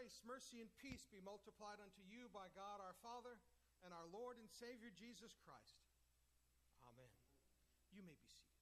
Grace, mercy, and peace be multiplied unto you by God our Father and our Lord and Savior Jesus Christ. Amen. You may be seated.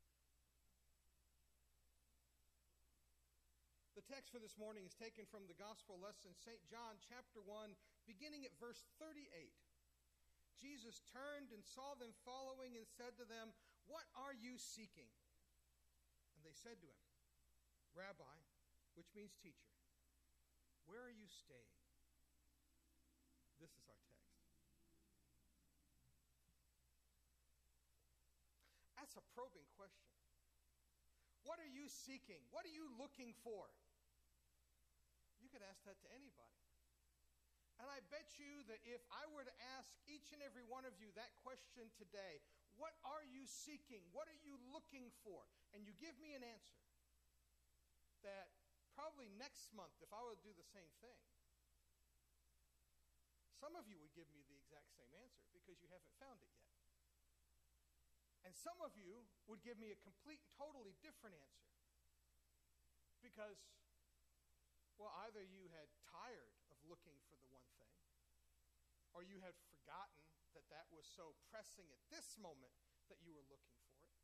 The text for this morning is taken from the Gospel lesson, St. John chapter 1, beginning at verse 38. Jesus turned and saw them following and said to them, "What are you seeking?" And they said to him, "Rabbi," which means teacher, "where are you staying?" This is our text. That's a probing question. What are you seeking? What are you looking for? You could ask that to anybody. And I bet you that if I were to ask each and every one of you that question today, what are you seeking? What are you looking for? And you give me an answer, that probably next month, if I would do the same thing, some of you would give me the exact same answer because you haven't found it yet. And some of you would give me a complete and totally different answer because, well, either you had tired of looking for the one thing, or you had forgotten that that was so pressing at this moment that you were looking for it,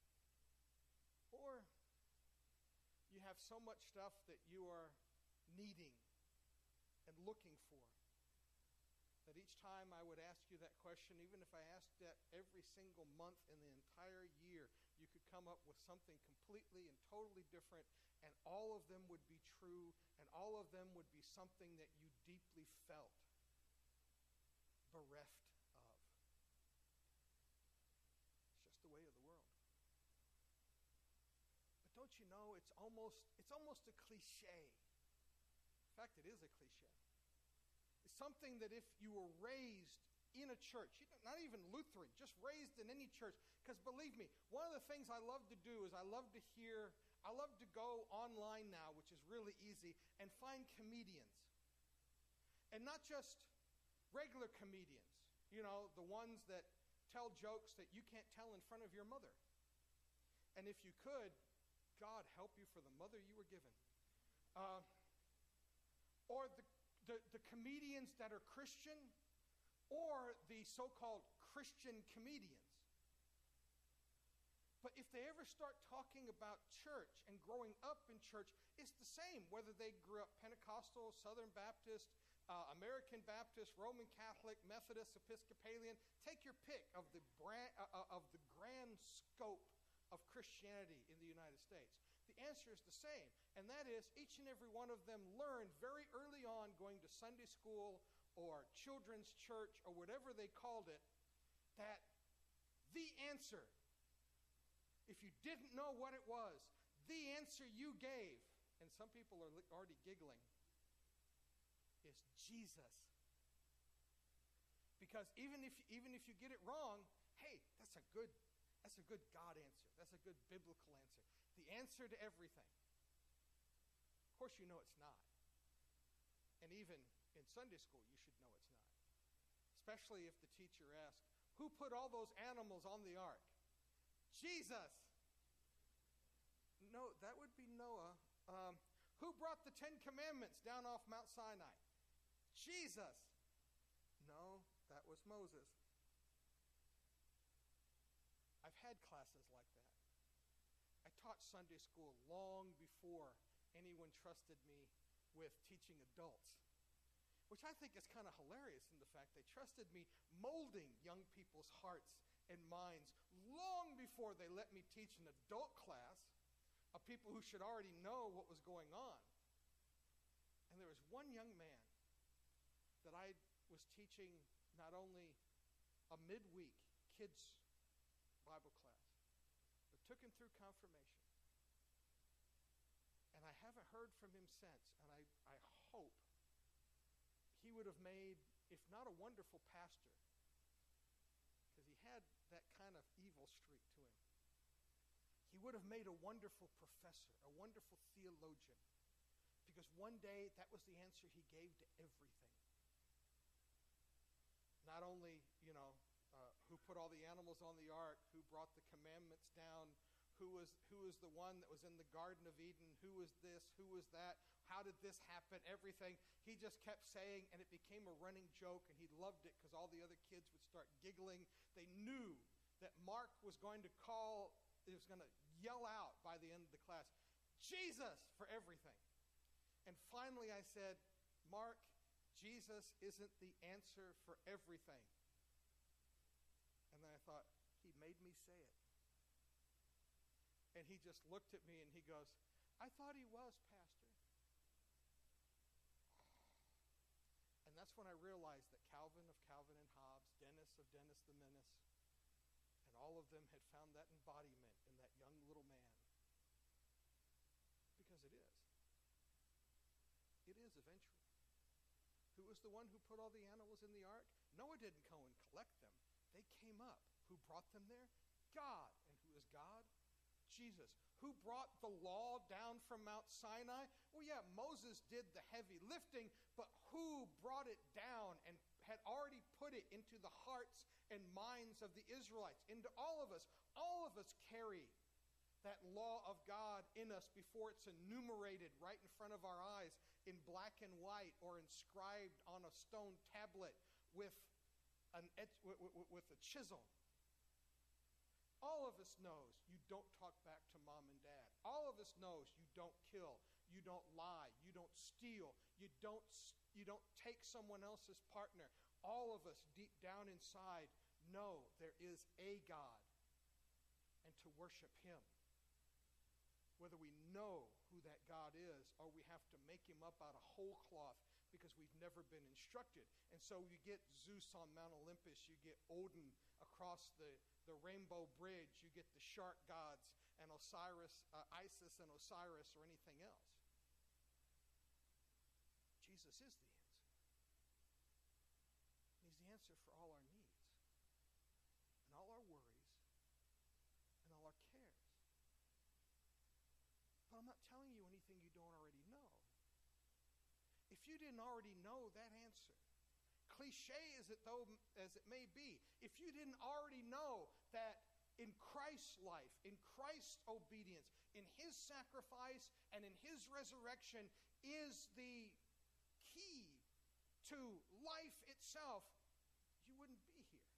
or you have so much stuff that you are needing and looking for that each time I would ask you that question, even if I asked that every single month in the entire year, you could come up with something completely and totally different, and all of them would be true, and all of them would be something that you deeply felt bereft of. It's just the way of the world. But don't you know, it's almost a cliche. In fact, it is a cliche. It's something that if you were raised in a church, not even Lutheran, just raised in any church, because believe me, one of the things I love to do is I love to go online now, which is really easy, and find comedians. And not just regular comedians, the ones that tell jokes that you can't tell in front of your mother. And if you could, God help you for the mother you were given. Or the comedians that are Christian, or the so-called Christian comedians. But if they ever start talking about church and growing up in church, it's the same, whether they grew up Pentecostal, Southern Baptist, American Baptist, Roman Catholic, Methodist, Episcopalian. Take your pick of the grand scope of Christianity in the United States. The answer is the same, and that is each and every one of them learned very early on, going to Sunday school or children's church or whatever they called it, that the answer, if you didn't know what it was, the answer you gave, and some people are already giggling, is Jesus. Because even if you get it wrong, hey, that's a good God answer. That's a good biblical answer. The answer to everything. Of course, you know it's not. And even in Sunday school, you should know it's not. Especially if the teacher asks, "Who put all those animals on the ark?" Jesus. No, that would be Noah. Who brought the 10 Commandments down off Mount Sinai? Jesus. No, that was Moses. I've had classes like that. I taught Sunday school long before anyone trusted me with teaching adults, which I think is kind of hilarious in the fact they trusted me molding young people's hearts and minds long before they let me teach an adult class of people who should already know what was going on. And there was one young man that I was teaching not only a midweek kids Bible class, but took him through confirmation. And I haven't heard from him since, and I hope he would have made, if not a wonderful pastor, because he had that kind of evil streak to him, he would have made a wonderful professor, a wonderful theologian, because one day that was the answer he gave to everything. Not only, who put all the animals on the ark, who brought the commandments down, who was the one that was in the Garden of Eden, who was this, who was that, how did this happen, everything. He just kept saying, and it became a running joke, and he loved it because all the other kids would start giggling. They knew that Mark was going to yell out by the end of the class, Jesus, for everything. And finally I said, Mark, Jesus isn't the answer for everything. And then I thought, he made me say it. And he just looked at me and he goes, I thought he was, Pastor. And that's when I realized that Calvin of Calvin and Hobbes, Dennis of Dennis the Menace, and all of them had found that embodiment in that young little man. Because it is. It is eventually. Who was the one who put all the animals in the ark? Noah didn't go and collect them. They came up. Who brought them there? God. And who is God? Jesus. Who brought the law down from Mount Sinai? Well, yeah, Moses did the heavy lifting, but who brought it down and had already put it into the hearts and minds of the Israelites, into all of us? All of us carry that law of God in us before it's enumerated right in front of our eyes in black and white or inscribed on a stone tablet with a chisel. All of us knows you don't talk back to mom and dad. All of us knows you don't kill, you don't lie, you don't steal, you don't take someone else's partner. All of us deep down inside know there is a God and to worship him. Whether we know who that God is or we have to make him up out of whole cloth because we've never been instructed. And so you get Zeus on Mount Olympus, you get Odin across the Rainbow Bridge, you get the shark gods and Isis and Osiris or anything else. Jesus is the answer. He's the answer for all our needs and all our worries and all our cares. But I'm not telling you anything you don't already know. If you didn't already know that answer, cliche as it may be, if you didn't already know that in Christ's life, in Christ's obedience, in his sacrifice and in his resurrection is the key to life itself, you wouldn't be here.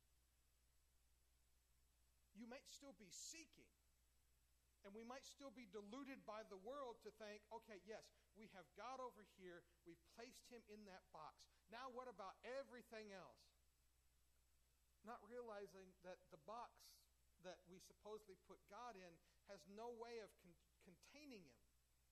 You might still be seeking. And we might still be deluded by the world to think, okay, yes, we have God over here. We've placed him in that box. Now what about everything else? Not realizing that the box that we supposedly put God in has no way of containing him.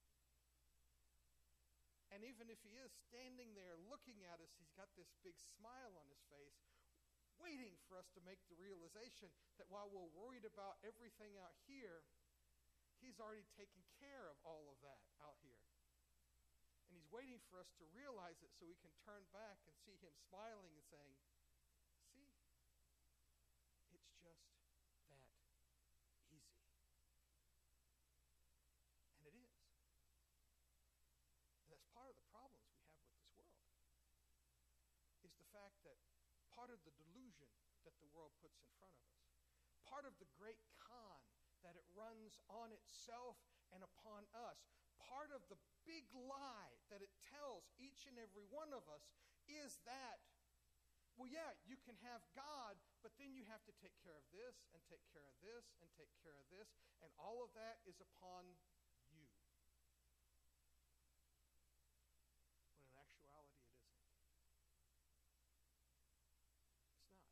And even if he is standing there looking at us, he's got this big smile on his face, waiting for us to make the realization that while we're worried about everything out here, he's already taken care of all of that out here. And he's waiting for us to realize it so we can turn back and see him smiling and saying, see, it's just that easy. And it is. And that's part of the problems we have with this world, is the fact that part of the delusion that the world puts in front of us, part of the great con that it runs on itself and upon us, part of the big lie that it tells each and every one of us is that, well, yeah, you can have God, but then you have to take care of this and take care of this and take care of this, and all of that is upon you. When in actuality it isn't. It's not.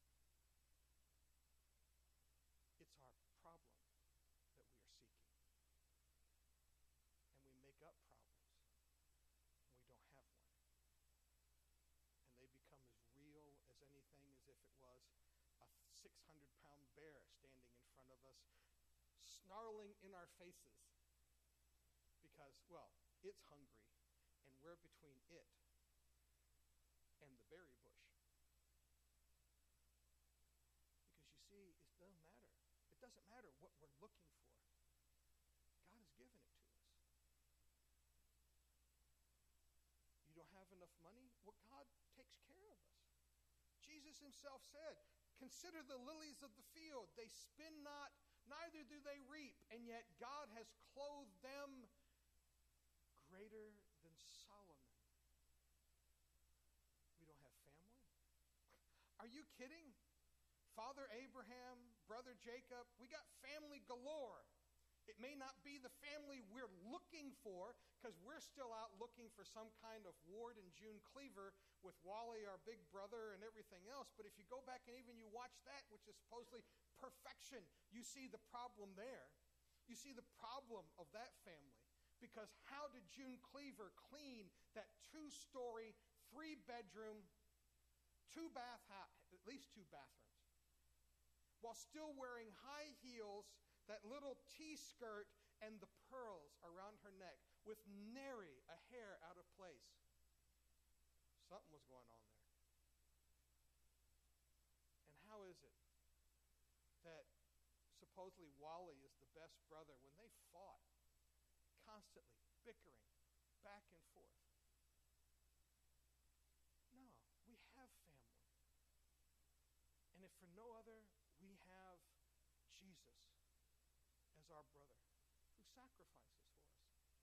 It's our problem that we are seeking. And we make up problems when we don't have one. And they become as real as anything, as if it was a 600-pound bear standing in front of us, snarling in our faces. Because, well, it's hungry, and we're between it and the berry bush. Because you see, it doesn't matter. It doesn't matter what we're looking for. God has given it to us. You don't have enough money? Well, God takes care of us. Jesus himself said, consider the lilies of the field. They spin not, neither do they reap, and yet God has clothed them greater than Solomon. We don't have family? Are you kidding? Father Abraham, brother Jacob, we got family galore. It may not be the family we're looking for, because we're still out looking for some kind of Ward and June Cleaver with Wally, our big brother, and everything else. But if you go back and even you watch that, which is supposedly perfection, you see the problem there. You see the problem of that family. Because how did June Cleaver clean that 2-story, 3-bedroom, 2-bath house, at least 2 bathrooms, while still wearing high heels, that little T-skirt, and the pearls around her neck, with nary a hair out of place? Something was going on there. And how is it that supposedly Wally is the best brother when they fought, constantly bickering back and forth? No, we have family. And if for no other, we have Jesus as our brother who sacrifices for us.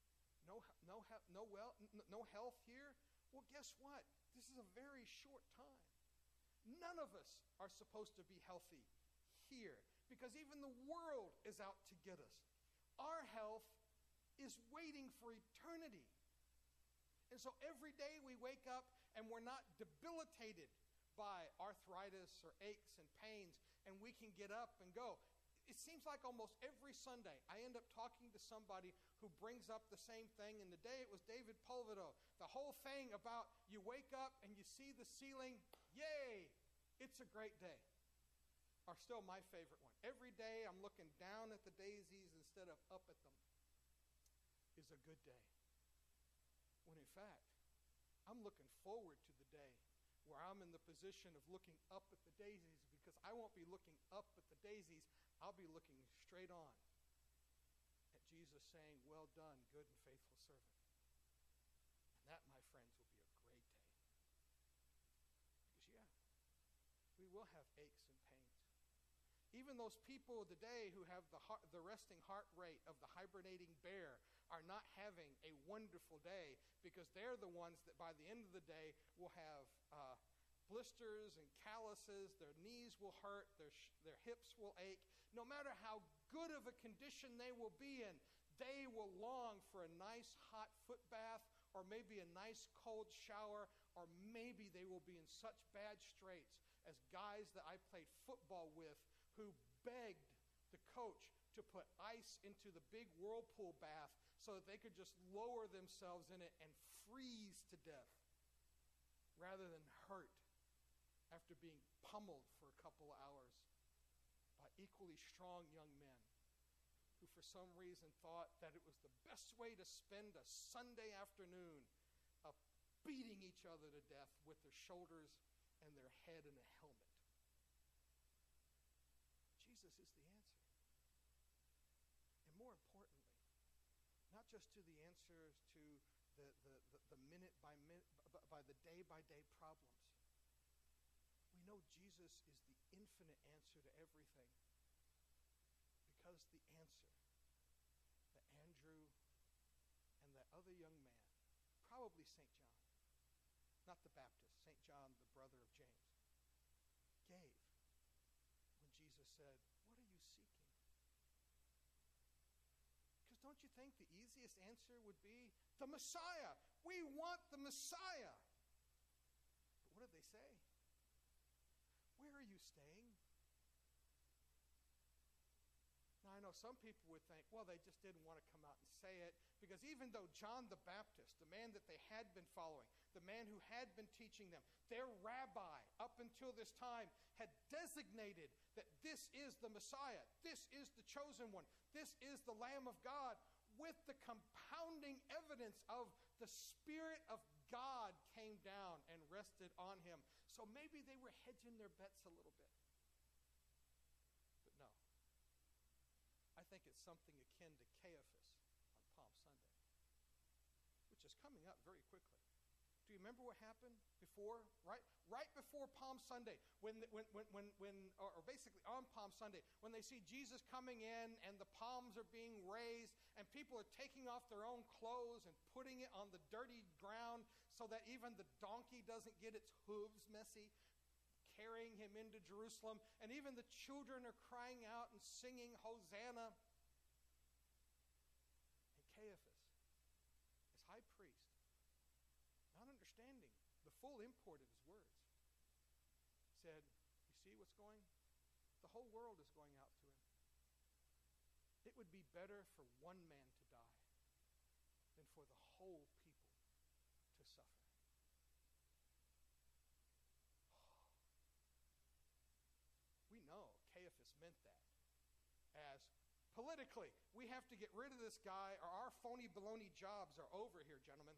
No health here? Well, guess what? This is a very short time. None of us are supposed to be healthy here, because even the world is out to get us. Our health is waiting for eternity. And so every day we wake up and we're not debilitated by arthritis or aches and pains, and we can get up and go. It seems like almost every Sunday I end up talking to somebody who brings up the same thing. And today it was David Pulvido. The whole thing about you wake up and you see the ceiling, yay, it's a great day, are still my favorite one. Every day I'm looking down at the daisies instead of up at them is a good day. When in fact, I'm looking forward to the day where I'm in the position of looking up at the daisies, because I won't be looking up at the daisies. I'll be looking straight on at Jesus saying, well done, good and faithful servant. And that, my friends, will be a great day. Because, we will have aches and pains. Even those people today who have the resting heart rate of the hibernating bear are not having a wonderful day, because they're the ones that by the end of the day will have blisters and calluses. Their knees will hurt. Their hips will ache. No matter how good of a condition they will be in, they will long for a nice hot foot bath, or maybe a nice cold shower, or maybe they will be in such bad straits as guys that I played football with who begged the coach to put ice into the big whirlpool bath so that they could just lower themselves in it and freeze to death rather than hurt after being pummeled for a couple of hours by equally strong young men who for some reason thought that it was the best way to spend a Sunday afternoon of beating each other to death with their shoulders and their head in a helmet. Jesus is the answer. And more importantly, not just to the answers to the minute by minute, by the day-by-day problems. We know Jesus is the infinite answer to everything, because the answer that Andrew and that other young man, probably St. John, not the Baptist, St. John, the brother of James, gave when Jesus said, what are you seeking? Because don't you think the easiest answer would be the Messiah? We want the Messiah. But what did they say? Where are you staying? Now, I know some people would think, well, they just didn't want to come out and say it, because even though John the Baptist, the man that they had been following, the man who had been teaching them, their rabbi up until this time had designated that this is the Messiah, this is the chosen one, this is the Lamb of God, with the compounding evidence of the Spirit of God came down and rested on him. So maybe they were hedging their bets a little bit. But no. I think it's something akin to Caiaphas on Palm Sunday, which is coming up very quickly. Do you remember remember what happened before, right? Right before Palm Sunday, or basically on Palm Sunday, when they see Jesus coming in and the palms are being raised and people are taking off their own clothes and putting it on the dirty ground so that even the donkey doesn't get its hooves messy, carrying him into Jerusalem, and even the children are crying out and singing Hosanna. And Caiaphas, as high priest, not understanding the full import of his words, said, you see what's going? The whole world is going out to him. It would be better for one man to die than for the whole people to suffer. We know Caiaphas meant that as politically, we have to get rid of this guy or our phony baloney jobs are over here, gentlemen.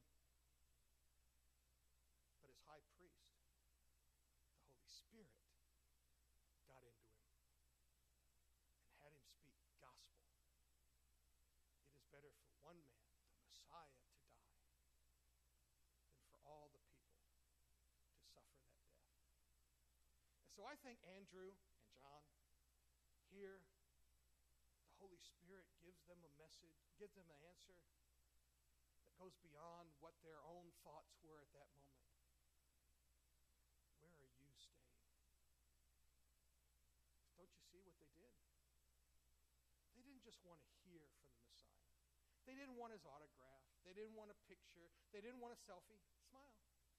But as high priest, the Holy Spirit got into him and had him speak gospel. It is better for one man, the Messiah, to die than for all the people to suffer that death. And so I think Andrew and John here, the Holy Spirit gives them a message, gives them an answer that goes beyond what their own thoughts were at that moment. Where are you staying? Don't you see what they did? They didn't just want to hear from the Messiah. They didn't want his autograph. They didn't want a picture. They didn't want a selfie. Smile.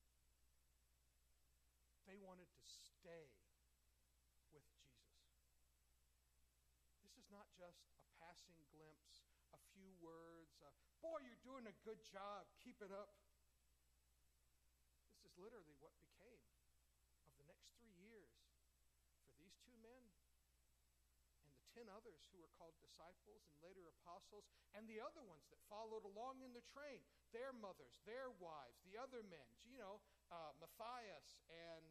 They wanted to stay with Jesus. This is not just a passing glimpse, a few words, boy, you're doing a good job, keep it up. This is literally what became of the next 3 years for these 2 men and the 10 others who were called disciples and later apostles, and the other ones that followed along in the train, their mothers, their wives, the other men, Matthias and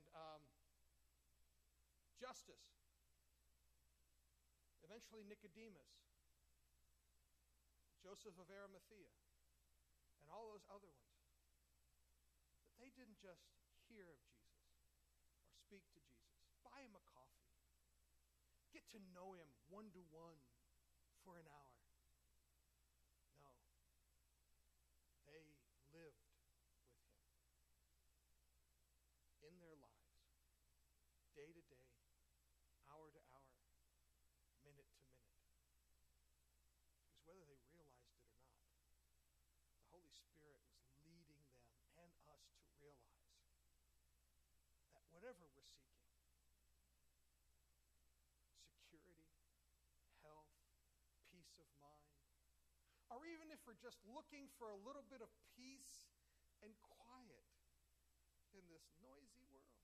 Justus, eventually Nicodemus, Joseph of Arimathea, and all those other ones. But they didn't just hear of Jesus or speak to Jesus. Buy him a coffee. Get to know him one-to-one for an hour. No. They lived with him in their lives, day to day, hour to hour, minute to minute. Because whether they realized it or not, the Holy Spirit was leading them and us to realize that whatever we're seeking, security, health, peace of mind, or even if we're just looking for a little bit of peace and quiet in this noisy world,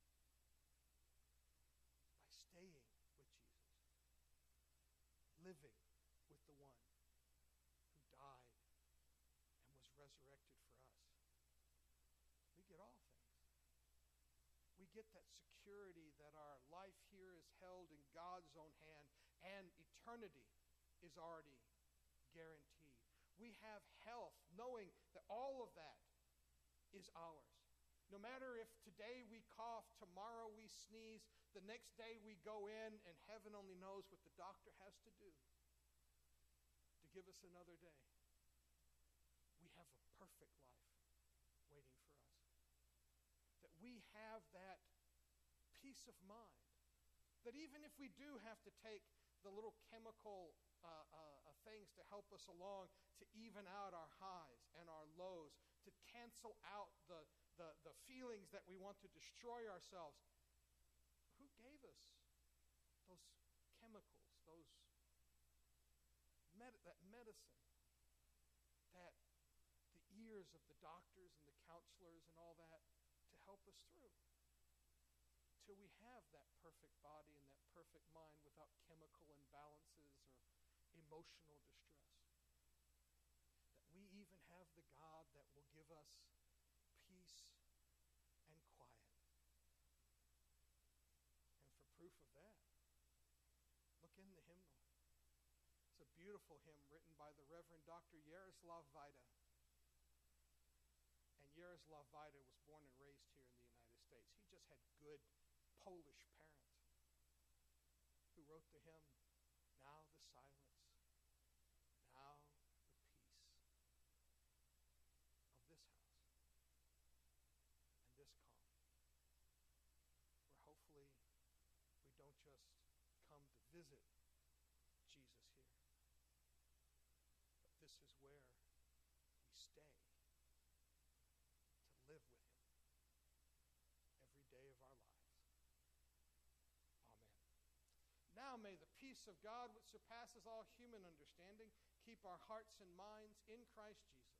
by staying with Jesus, living with the one who died and was resurrected for us, we get all things. We get that security that our life here is held in God's own hand and eternity is already guaranteed. We have health, knowing that all of that is ours. No matter if today we cough, tomorrow we sneeze, the next day we go in, and heaven only knows what the doctor has to do to give us another day. We have a perfect life waiting for us. That we have that peace of mind. That even if we do have to take the little chemical things to help us along to even out our highs and our lows, to cancel out the feelings that we want to destroy ourselves. Who gave us those chemicals, that medicine, that the ears of the doctors and the counselors and all that to help us through? Till we have that perfect body and that perfect mind without chemical imbalances or emotional distress. That we even have the God that will give us peace and quiet. And for proof of that, look in the hymnal. It's a beautiful hymn written by the Reverend Dr. Jaroslav Vajda. And Jaroslav Vajda was born and raised here in the United States. He just had good Polish parents who wrote to him, "Now the silence, now the peace of this house and this calm," where hopefully we don't just come to visit Jesus here, but this is where we stay to live with him every day of our lives. Amen. Now may the peace of God, which surpasses all human understanding, keep our hearts and minds in Christ Jesus.